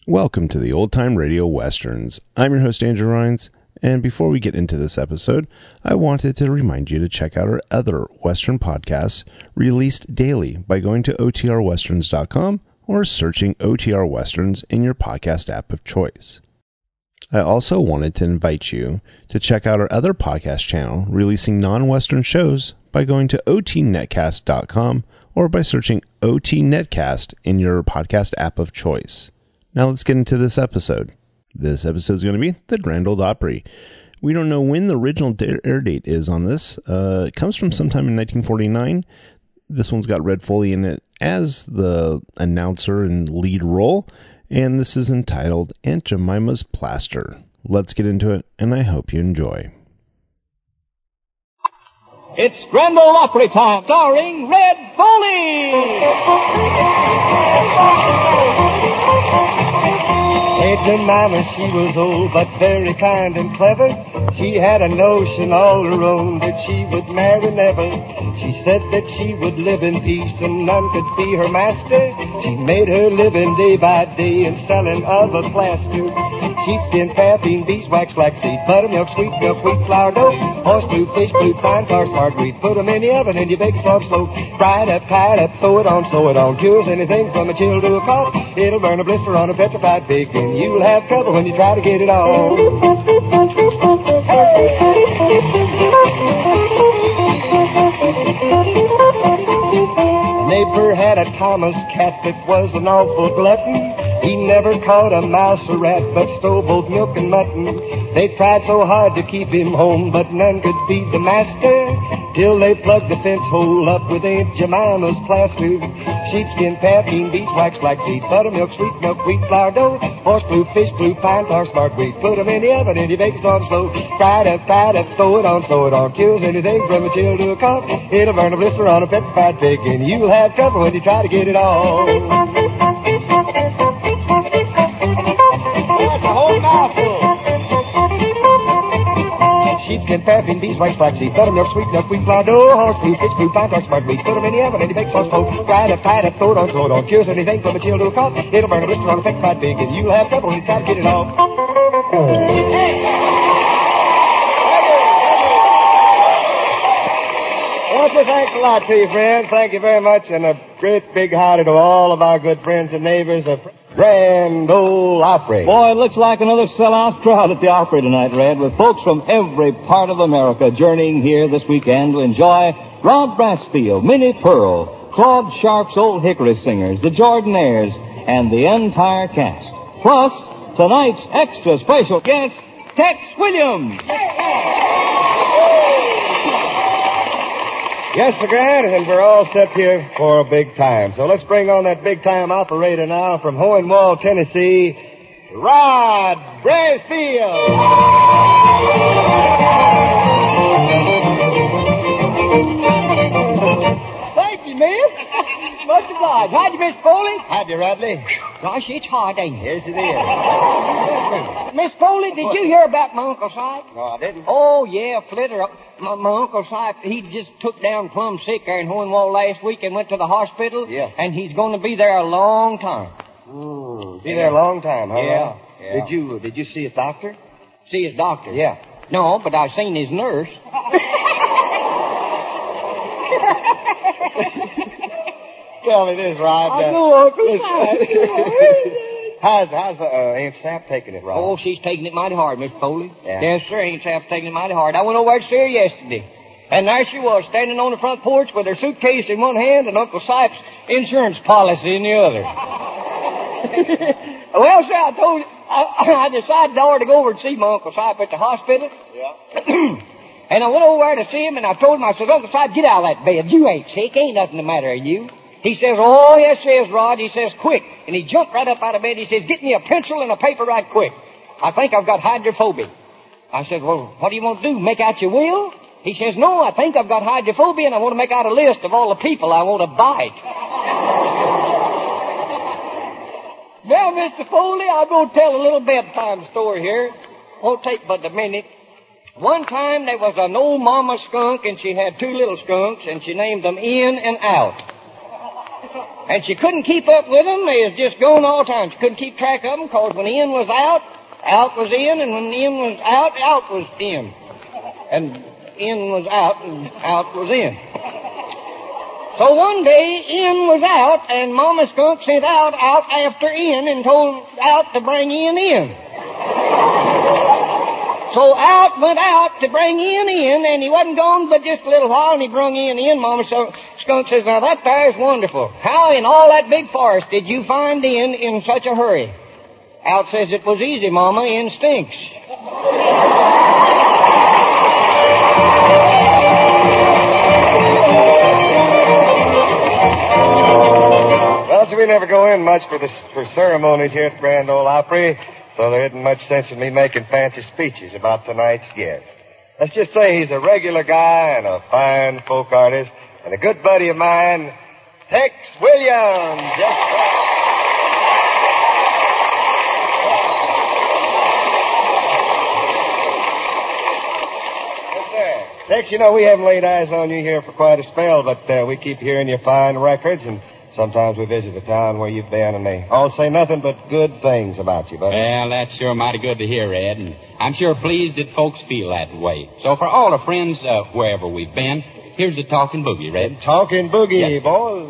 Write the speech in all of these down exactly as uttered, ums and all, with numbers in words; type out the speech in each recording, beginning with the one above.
Welcome to the Old Time Radio Westerns. I'm your host, Andrew Rines, and before we get into this episode, I wanted to remind you to check out our other Western podcasts released daily by going to O T R westerns dot com or searching O T R Westerns in your podcast app of choice. I also wanted to invite you to check out our other podcast channel releasing non-Western shows by going to O T netcast dot com or by searching O T Netcast in your podcast app of choice. Now let's get into this episode. This episode is going to be The Grand Ole Opry. We don't know when the original air date is on this. Uh, it comes from sometime in nineteen forty-nine. This one's got Red Foley in it as the announcer and lead role, and this is entitled Aunt Jemima's Plaster. Let's get into it, and I hope you enjoy. It's Grand Ole Opry time, starring Red Foley! Aunt Jemima, she was old but very kind and clever. She had a notion all her own that she would marry never. She said that she would live in peace and none could be her master. She made her living day by day in selling of a plaster. Sheepskin, paraffin, beeswax, flaxseed, buttermilk, sweet milk, wheat flour dough, horse blue, fish blue, pine tar, marguerite. Put 'em in the oven and you bake soft slow. Fry it up, tie it up, throw it on, sew it on. Cures anything from a chill to a cough. It'll burn a blister on a petrified pig and you'll have trouble when you try to get it off. Neighbor had a Thomas cat that was an awful glutton. He never caught a mouse or rat, but stole both milk and mutton. They tried so hard to keep him home, but none could beat the master, till they plugged the fence hole up with Aunt Jemima's plaster. Sheepskin, paraffin, beeswax, flaxseed, buttermilk, sweet milk, wheat flour dough, horse blue, fish blue, pine tar, marguerite. Put 'em in the oven and you bake it on slow. Fry it up, tie it up, throw it on, sew it on. Cures anything from a chill to a cough. It'll burn a blister on a petrified pig and you'll have trouble when you try to get it off. That's a whole mouthful. Sheepskin, paraffin, beeswax, flaxseed, buttermilk, sweet milk, wheat flour dough, horse blue, fish blue, pine tar, marguerite. Put 'em in the oven and you bake sauce slow. Fry it up, tie it up, throw it on, sew it on. Cures anything from a chill to a cough. It'll burn a blister on a petrified pig and you'll have trouble when you try to get it off. Well, thanks a lot to you, friends. Thank you very much, and a great big howdy to all of our good friends and neighbors of Grand Ole Opry. Boy, it looks like another sellout crowd at the Opry tonight, Red, with folks from every part of America journeying here this weekend to enjoy Rod Brasfield, Minnie Pearl, Claude Sharp's Old Hickory Singers, the Jordanaires, and the entire cast. Plus, tonight's extra special guest, Tex Williams. Yes, sir, Grant, and we're all set here for a big time. So let's bring on that big-time operator now from Hohenwald, Tennessee, Rod Brasfield. Thank you, miss. Much obliged. How'd you, Miss Foley? Howdy, Rodley. Gosh, it's hard, ain't it? Yes, it is. Miss Foley, did you hear about my Uncle Si? No, I didn't. Oh, yeah, Flitter. My, my Uncle Si, he just took down plumb sick there in Hohenwald last week and went to the hospital. Yeah. And he's going to be there a long time. Mm, be there a long time, huh? Yeah, yeah. Did you, did you see a doctor? See his doctor? Yeah. No, but I seen his nurse. Tell me this, Rod. I uh, know, Uncle Si. How's, how's uh, Aunt Sap taking it, Rod? Oh, she's taking it mighty hard, Miss Foley. Yeah. Yes, sir. Aunt Sap's taking it mighty hard. I went over there to see her yesterday. And there she was, standing on the front porch with her suitcase in one hand and Uncle Sip's insurance policy in the other. Well, sir, I told you, I, I decided I ought to go over and see my Uncle Sip at the hospital. Yeah. And I went over there to see him, and I told him, I said, Uncle Sip, get out of that bed. You ain't sick. Ain't nothing the matter with you. He says, oh, yes, says Rod. He says, quick. And he jumped right up out of bed. He says, get me a pencil and a paper right quick. I think I've got hydrophobia. I said, well, what do you want to do, make out your will? He says, no, I think I've got hydrophobia, and I want to make out a list of all the people I want to bite. Well, Mister Foley, I'm going to tell a little bedtime story here. Won't take but a minute. One time there was an old mama skunk, and she had two little skunks, and she named them In and Out. And she couldn't keep up with them. They was just going all the time. She couldn't keep track of them because when in was out, out was in, and when in was out, out was in. And in was out, and out was in. So one day, in was out, and Mama Skunk sent out, out after in, and told out to bring in in. So out went out to bring in in, and he wasn't gone but just a little while, and he brung in in. Mama Skunk says, now that there is wonderful. How in all that big forest did you find in in such a hurry? Out says, it was easy, Mama, in stinks. Well, so we never go in much for the for ceremonies here at Grand Ole Opry. So there isn't much sense in me making fancy speeches about tonight's guest. Let's just say he's a regular guy and a fine folk artist and a good buddy of mine, Tex Williams. Yes, sir. Tex, you know, we haven't laid eyes on you here for quite a spell, but uh, we keep hearing your fine records, and sometimes we visit the town where you've been, and they all say nothing but good things about you, buddy. Well, that's sure mighty good to hear, Ed, and I'm sure pleased that folks feel that way. So for all the friends, uh, wherever we've been, here's the Talking Boogie, Red. The Talking Boogie, yes. Boys.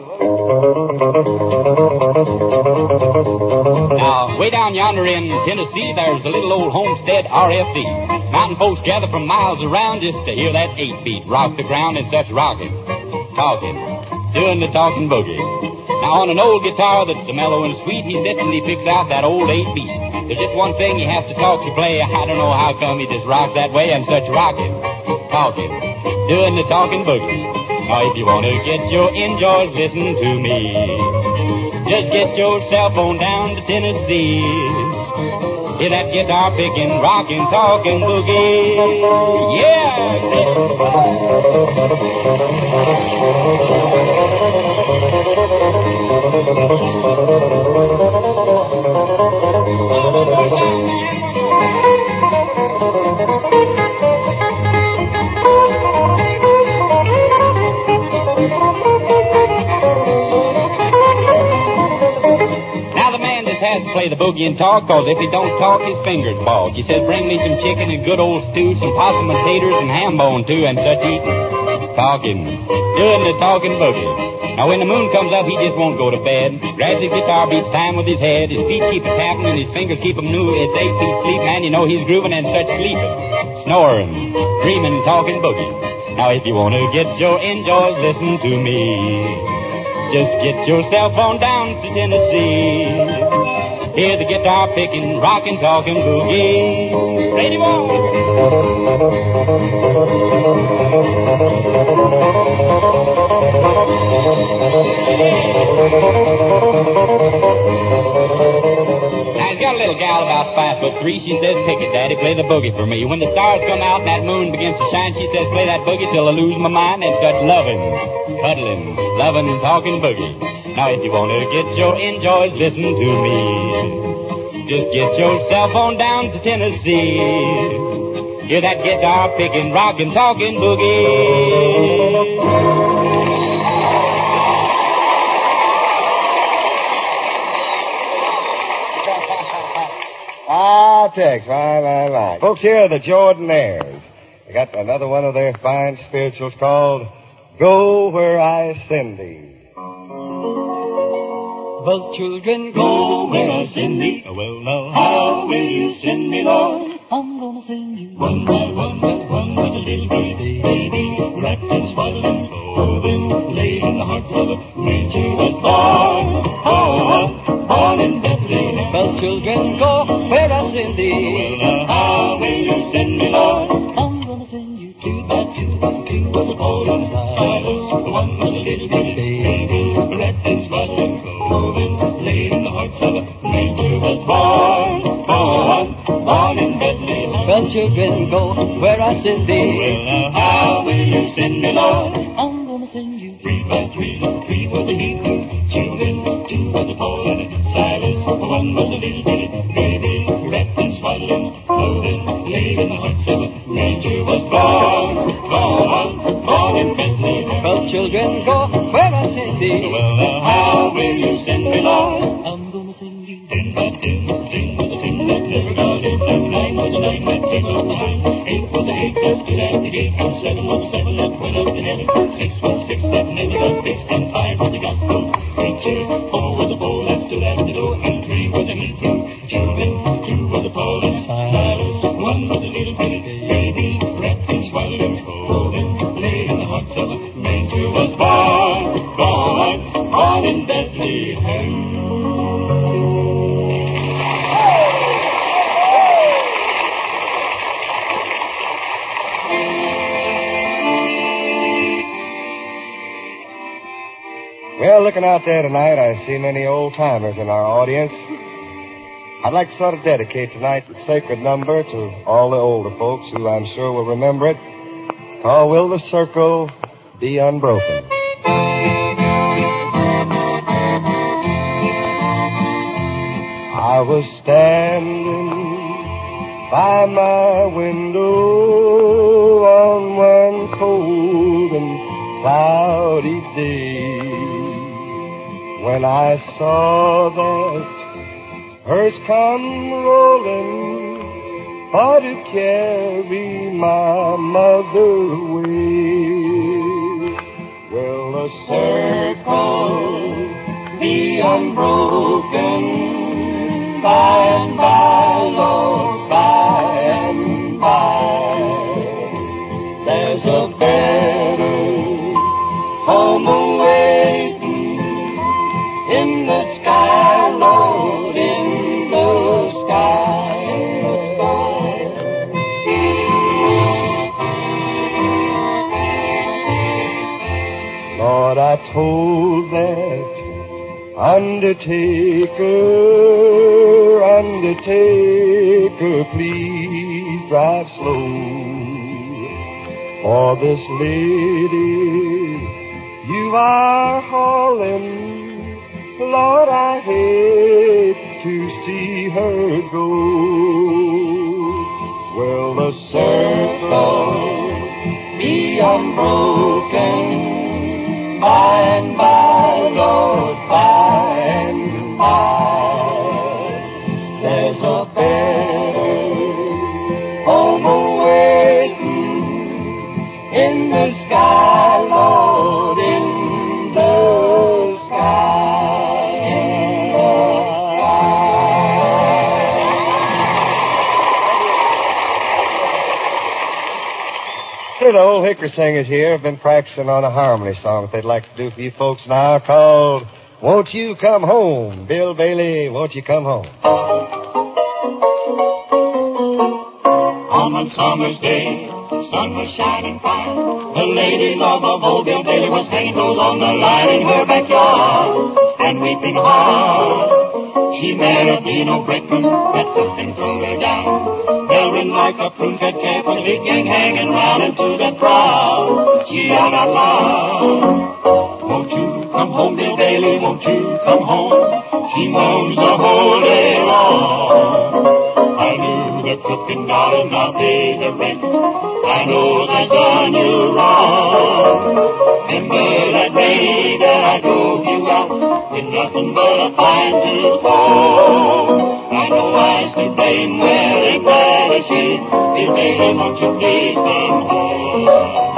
Now, way down yonder in Tennessee, there's the little old homestead R F D. Mountain folks gather from miles around just to hear that eight beat rock the ground in such rocking, talking, doing the Talking Boogie. Now, on an old guitar that's so mellow and sweet, he sits and he picks out that old eight beat. There's just one thing he has to talk to play. I don't know how come he just rocks that way and such rocking, talking, doing the Talking Boogie. Now, if you want to get your enjoys, listen to me. Just get your cell phone down to Tennessee. Hear that guitar picking, rocking, talking boogie. Yeah! Has to play the boogie and talk, cause if he don't talk, his fingers bald. He said, bring me some chicken and good old stew, some possum and taters and ham bone too, and such eating, talking, doing the Talking Boogie. Now when the moon comes up, he just won't go to bed. Grabs his guitar, beats time with his head, his feet keep it tapping and his fingers keep him new. It's eight feet sleep, man, you know he's grooving and such sleeping, snoring, dreaming, Talking Boogie. Now if you want to get your enjoys, listen to me. Just get your cell phone down to Tennessee. Hear the guitar picking, rockin', talking boogie. Ready, one. Now, he's got a little gal about five foot three. She says, pick it, Daddy, play the boogie for me. When the stars come out and that moon begins to shine, she says, play that boogie till I lose my mind. And such loving, cuddling, loving, talking boogie. Now, if you want to get your enjoys, listen to me. Just get your cell phone down to Tennessee. Hear that guitar picking, rockin', talking boogie. Ah, Tex, my, my, my. Folks, here are the Jordanaires. They got another one of their fine spirituals called Go Where I Send Thee. Well, children, go where I send thee. Well, now, how will you send me, Lord? I'm gonna send you one by one, but one with a little bitty baby, wrapped in swaddling clothing, laid in the hearts of a manger was born. Oh, born in Bethlehem. Well, children, go where I send thee. Well, now, how will you send me, Lord? I'm gonna send you two by two, by two was a Paul and Silas. The one was a little bitty baby, wrapped in swaddling clothing, laid in the hearts of a manger was born. Born, born in Bethlehem. Well, children, go where I send thee. Well, now, how will you send me, Lord? I'm gonna send you three by three, three for the Hebrew children, two for the Paul and Silas. One was a little bitty baby, wrapped in swaddling clothing, laid in the hearts of a manger was born. Born, born in Bethlehem. Well, children, go where I send dee. Well, now, how will you send me, Lord? I'm gonna send you tin, that tin, tin was a tin that never got in, and nine was a nine that came up behind, eight was a eight that stood at the gate, and seven was a seven that went up to heaven, six was a six that never got fixed, and five was a gospel preacher, four was a four that stood at the door, and three was a Hebrew children, two was a Paul and Silas, one was a little bitty baby, wrapped in swaddling clothing, laid in the hearts of a manger was born, born, born in Bethlehem. Well, looking out there tonight, I see many old-timers in our audience. I'd like to sort of dedicate tonight's sacred number to all the older folks who I'm sure will remember it. Oh, will the circle be unbroken? I was standing by my window on one cold and cloudy day when I saw that hearse come rolling for to carry my mother away. Will the circle be unbroken by and by, Lord, by and by? There's a better home awaiting in the sky, Lord, in the sky, in the sky. Lord, I told that undertaker, undertaker, please drive slow, for this lady you are hauling, Lord, I hate to see her go. Will the circle be unbroken by and by, Lord, by and by? There's a better home awaiting in the sky, Lord, in the sky, in the sky. Say, the old hickory singers here have been practicing on a harmony song that they'd like to do for you folks now called Won't You Come Home? Bill Bailey, won't you come home? On one summer's day, the sun was shining fine. The lady love of old Bill Bailey was hanging clothes on the line in her backyard and weeping hard. She met a Beano brakeman that took and threw her down. Bearing like a prune-fed calf with a big gang hanging round into the crowd. She yelled out loud, won't you come home, Bill Bailey, won't you come home? She moans the whole day long. I knew the cooking, darling, I'll pay the rent. I know I've done you wrong. Remember that day that I drove you out with nothing but a fine tooth comb. I know I still blame, well, ain't that a shame? Bill Bailey, won't you please come home?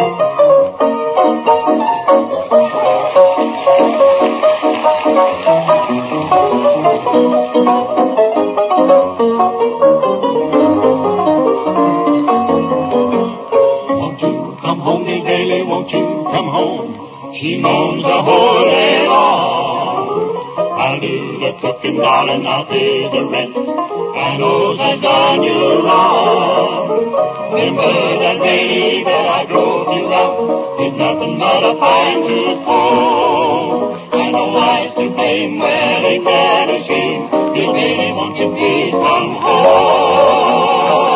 Won't you come home? She moans the whole day long. I'll do the cooking, darling, I'll pay the rent. I know I've done you wrong. Remember that day that I drove you out with nothing but a fine tooth comb. I know I still blame, well, ain't that a shame? Bill Bailey, won't you please come home?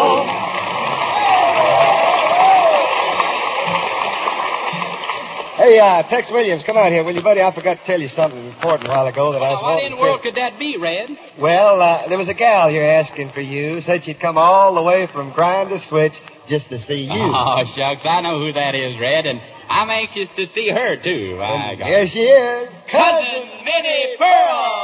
Hey, uh, Tex Williams, come out here, will you, buddy? I forgot to tell you something important a while ago that I was Oh, what wanting in the to world tell- could that be, Red? Well, uh, there was a gal here asking for you. Said she'd come all the way from Grind to Switch just to see you. Oh, shucks, I know who that is, Red, and I'm anxious to see her, too. I got Here she is. Cousin Minnie Pearl!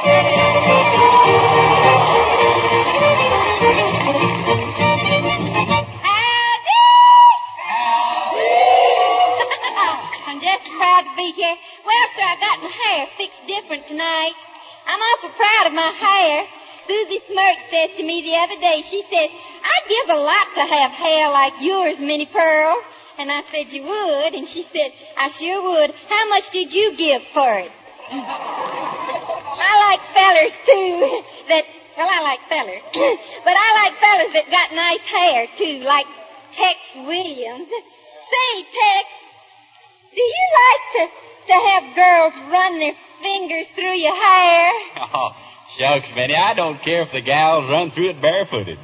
I'm just proud to be here. Well, sir, I got my hair fixed different tonight. I'm awful proud of my hair. Susie Smirch says to me the other day, she said, I'd give a lot to have hair like yours, Minnie Pearl. And I said, you would? And she said, I sure would. How much did you give for it? I like fellers, too, that, well, I like fellers. But I like fellers that got nice hair, too, like Tex Williams. Say, Tex, do you like to, to have girls run their fingers through your hair? Oh, shucks, Minnie, I don't care if the gals run through it barefooted.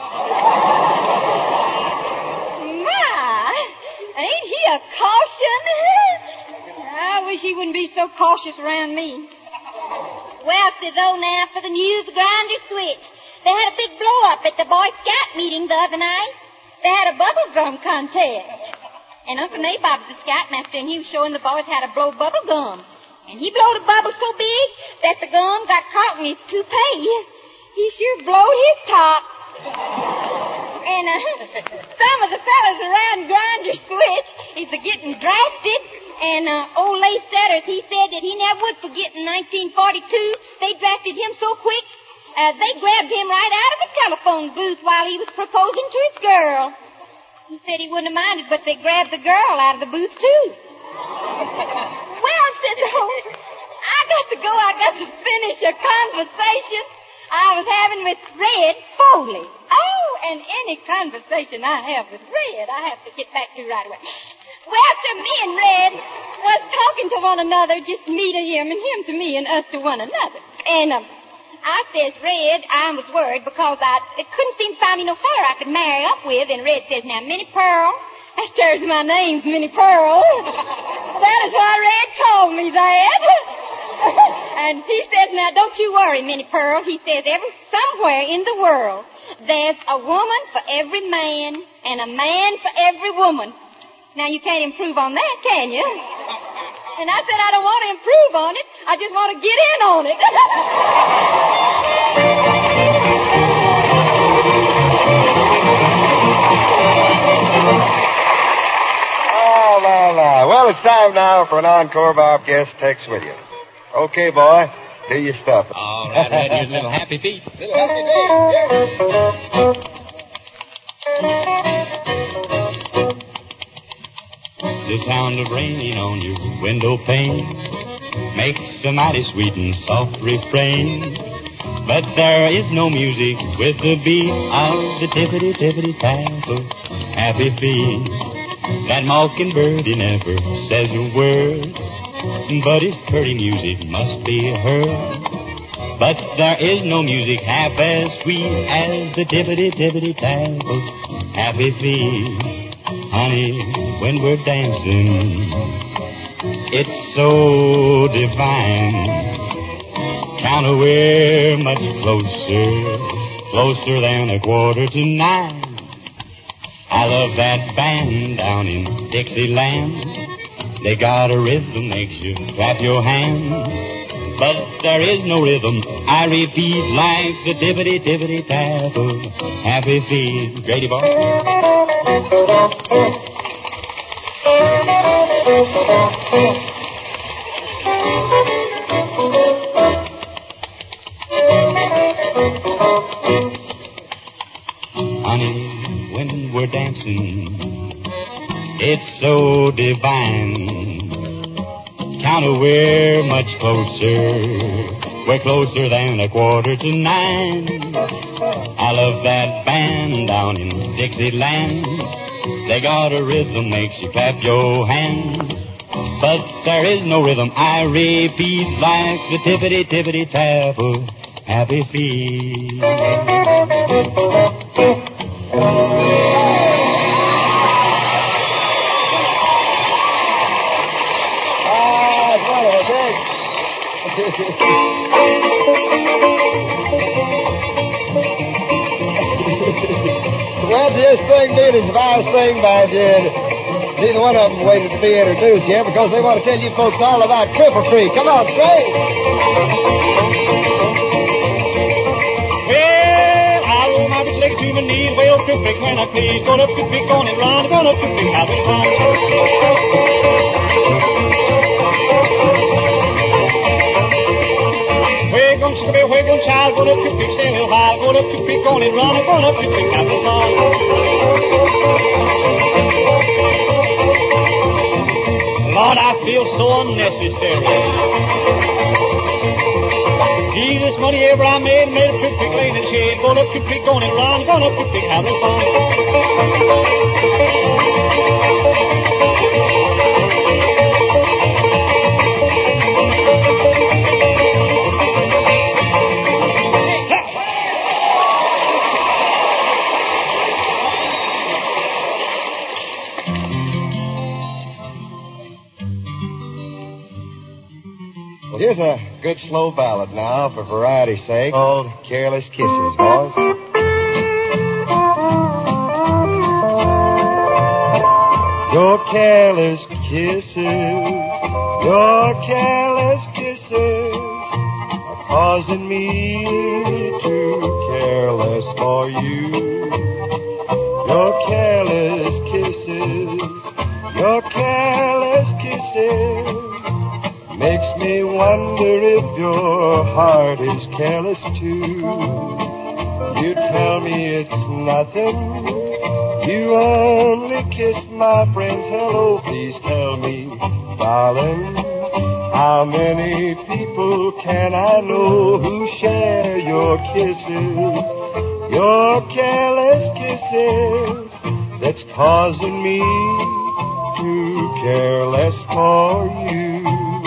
My, ain't he a caution? I wish he wouldn't be so cautious around me. Well, says oh now for the news grinder switch. They had a big blow-up at the Boy Scout meeting the other night. They had a bubble gum contest. And Uncle Nabob's the scoutmaster, and he was showing the boys how to blow bubble gum. And he blowed a bubble so big that the gum got caught in his toupee. He sure blowed his top. And uh, some of the fellas around Grinder Switch is a getting drafted. And uh, old Leif Setters, he said that he never would forget in nineteen forty-two. They drafted him so quick, uh, they grabbed him right out of a telephone booth while he was proposing to his girl. He said he wouldn't have minded, but they grabbed the girl out of the booth, too. Well, said oh, I got to go. I got to finish a conversation I was having with Red Foley. Oh, and any conversation I have with Red, I have to get back to right away. Well, sir, me and Red was talking to one another, just me to him and him to me and us to one another. And um, I says, Red, I was worried because I it couldn't seem to find me no feller I could marry up with. And Red says, now, Minnie Pearl, that there's my name's Minnie Pearl. That is why Red called me that. And he says, now, don't you worry, Minnie Pearl. He says, every somewhere in the world, there's a woman for every man and a man for every woman. Now, you can't improve on that, can you? And I said, I don't want to improve on it. I just want to get in on it. Oh, la, la. Well, it's time now for an encore by our guest, Tex Williams. Okay, boy, do your stuff. All right, Red, here's a little happy feet. Little happy The sound of rain on your window pane makes a mighty sweet and soft refrain. But there is no music with the beat of the tippity-tippity-tap of happy feet. That mockingbird, he never says a word, but his pretty music must be heard. But there is no music half as sweet as the tippity-tippity-tap of happy feet. Honey, when we're dancing, it's so divine. Counter, we're much closer, closer than a quarter to nine. I love that band down in Dixieland. They got a rhythm makes you clap your hands. But there is no rhythm, I repeat, like the tippity-tippity-tap of happy feet. Grady boy. Honey, when we're dancing, it's so divine. Counter, we're much closer. We're closer than a quarter to nine. I love that band down in Dixieland. They got a rhythm makes you clap your hands. But there is no rhythm, I repeat, like the tippity-tippity-tap of happy feet. Well, just string being as five string banjo, and neither one of them waited to be introduced yet because they want to tell you folks all about Cripple Creek. Come on, String. Well, I roll my big leg to my knees, well, Cripple Creek when I please. Going up Cripple Creek, going and run, going up Cripple Creek, having fun. Where going to be, where going child, going up Cripple Creek, stay a little high, going up Cripple Creek, going and run, going up Cripple Creek, having fun. Lord, I feel so unnecessary. Jesus, money ever I made, made a Cripple Creek lane and shade. Going up Cripple Creek, going and run, going up Cripple Creek, having fun. Well, here's a good slow ballad now for variety's sake called Careless Kisses, boys. Your careless kisses, your careless kisses are causing me to care less for you. Your careless kisses, your careless kisses makes me wonder if your heart is careless too. You tell me it's nothing. You only kissed my friend's hello. Please tell me, darling, how many people can I know who share your kisses, your careless kisses, that's causing me to care less for you.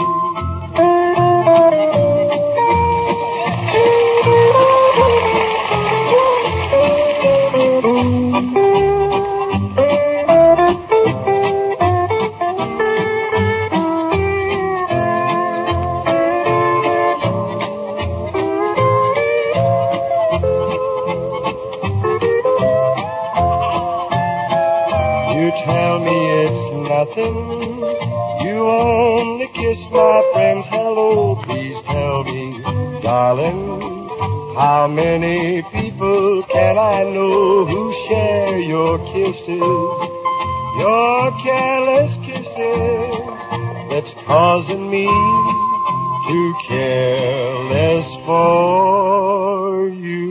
You only kiss my friend's hello. Please tell me, darling, how many people can I know who share your kisses, your careless kisses, that's causing me to care less for you.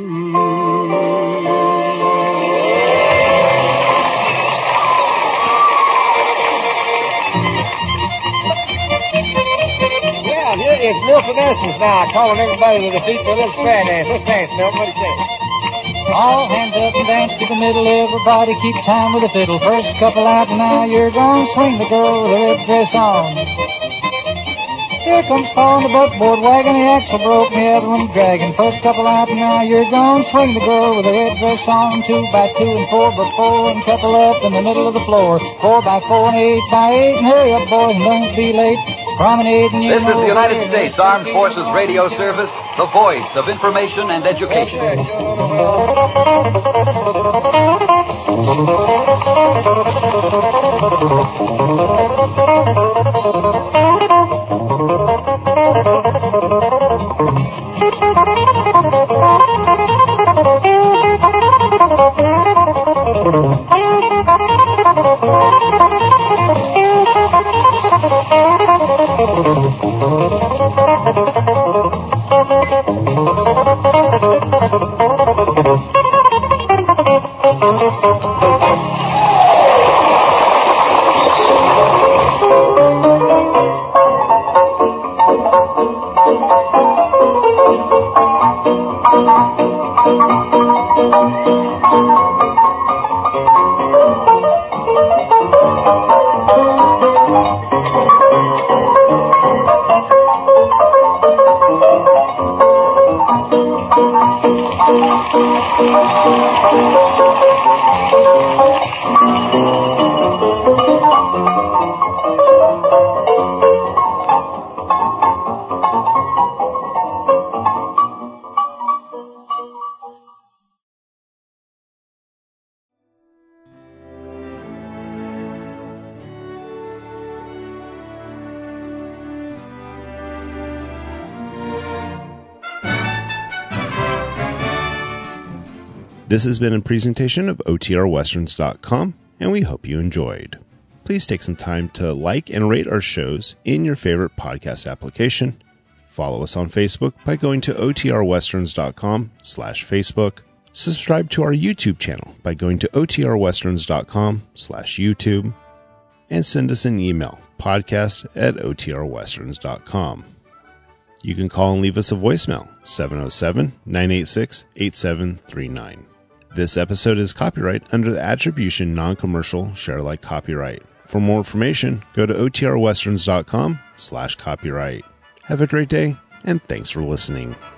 It's Milton Essence now, calling everybody to the feet for a little square dance. Let's dance, Milton. What do you say? All hands up and dance to the middle. Everybody keep time with the fiddle. First couple out, and now you're gonna swing the girl with the red dress on. Here comes Paul on the buckboard wagon. The axle broke, the other one dragging. First couple out, and now you're gonna swing the girl with the red dress on. Two by two and four by four, and couple up in the middle of the floor. Four by four and eight by eight, and hurry up, boys, and don't be late. This is the United States Armed Forces Radio Service, the voice of information and education. This has been a presentation of O T R westerns dot com, and we hope you enjoyed. Please take some time to like and rate our shows in your favorite podcast application. Follow us on Facebook by going to O T R westerns dot com slash Facebook. Subscribe to our YouTube channel by going to O T R westerns dot com slash YouTube. And send us an email, podcast at O T R westerns dot com. You can call and leave us a voicemail, seven oh seven, nine eight six, eight seven three nine. This episode is copyright under the Attribution Non-Commercial Share-alike copyright. For more information, go to O T R westerns dot com slash copyright. Have a great day, and thanks for listening.